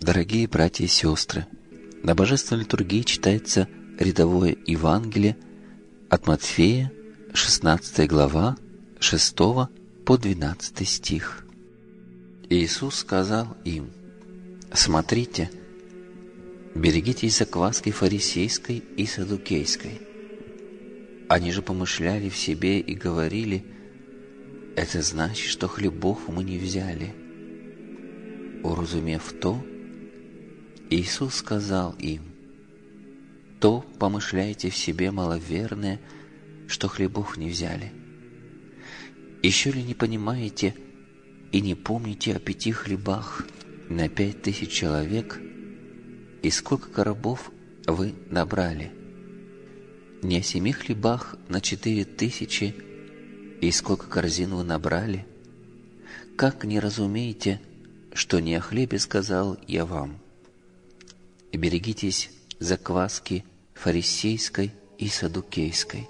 Дорогие братья и сестры, на Божественной литургии читается рядовое Евангелие от Матфея, 16 глава, 6 по 12 стих. Иисус сказал им: «Смотрите, берегитесь закваски фарисейской и саддукейской». Они же помышляли в себе и говорили: «Это значит, что хлебов мы не взяли». Уразумев то, Иисус сказал им: «То помышляете в себе, маловерные, что хлебов не взяли. Еще ли не понимаете и не помните о 5 хлебах на 5000 человек, и сколько коробов вы набрали? Не о 7 хлебах на 4000, и сколько корзин вы набрали? Как не разумеете, что не о хлебе сказал я вам? И берегитесь закваски фарисейской и саддукейской».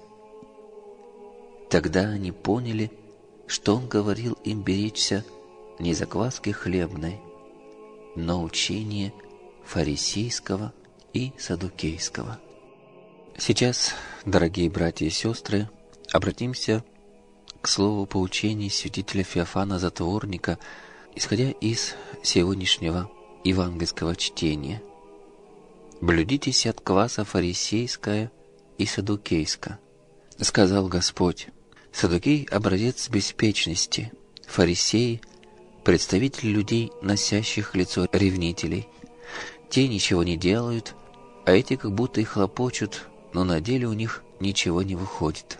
Тогда они поняли, что Он говорил им беречься не закваски хлебной, но учения фарисейского и саддукейского. Сейчас, дорогие братья и сестры, обратимся к слову поучений святителя Феофана Затворника, исходя из сегодняшнего евангельского чтения. «Блюдитесь от кваса фарисейская и саддукейска, сказал Господь. Саддукей – образец беспечности, фарисеи – представители людей, носящих лицо ревнителей. Те ничего не делают, а эти как будто и хлопочут, но на деле у них ничего не выходит.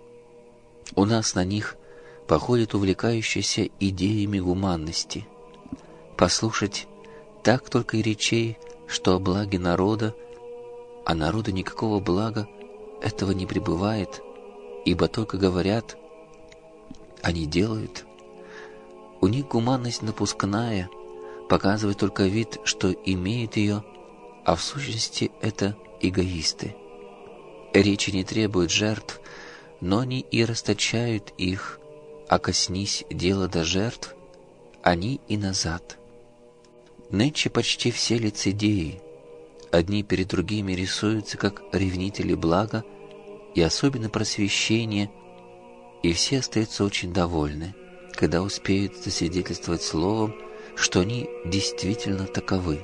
У нас на них походят увлекающиеся идеями гуманности. Послушать так только и речей, что о благе народа, а народу никакого блага этого не пребывает, ибо только говорят, а не делают. У них гуманность напускная, показывает только вид, что имеют ее, а в сущности это эгоисты. Речи не требуют жертв, но они и расточают их, а коснись дела до жертв, они и назад. Нынче почти все лицедеи, одни перед другими рисуются как ревнители блага и особенно просвещения, и все остаются очень довольны, когда успеют засвидетельствовать словом, что они действительно таковы.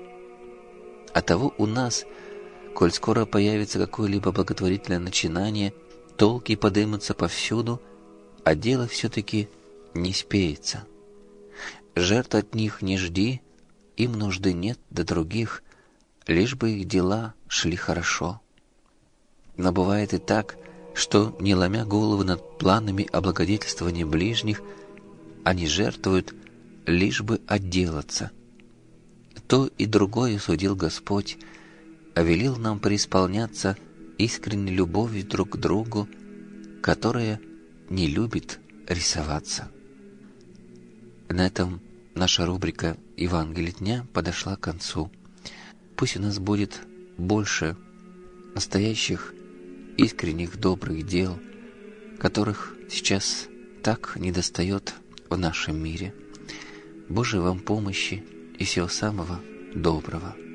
Оттого у нас, коль скоро появится какое-либо благотворительное начинание, толки подымутся повсюду, а дело все-таки не спеется. Жертв от них не жди, им нужды нет до других, лишь бы их дела шли хорошо. Но бывает и так, что, не ломя головы над планами облагодетельствования ближних, они жертвуют, лишь бы отделаться. То и другое судил Господь, а велел нам преисполняться искренней любовью друг к другу, которая не любит рисоваться. На этом наша рубрика «Евангелие дня» подошла к концу. Пусть у нас будет больше настоящих, искренних, добрых дел, которых сейчас так недостает в нашем мире. Божьей вам помощи и всего самого доброго.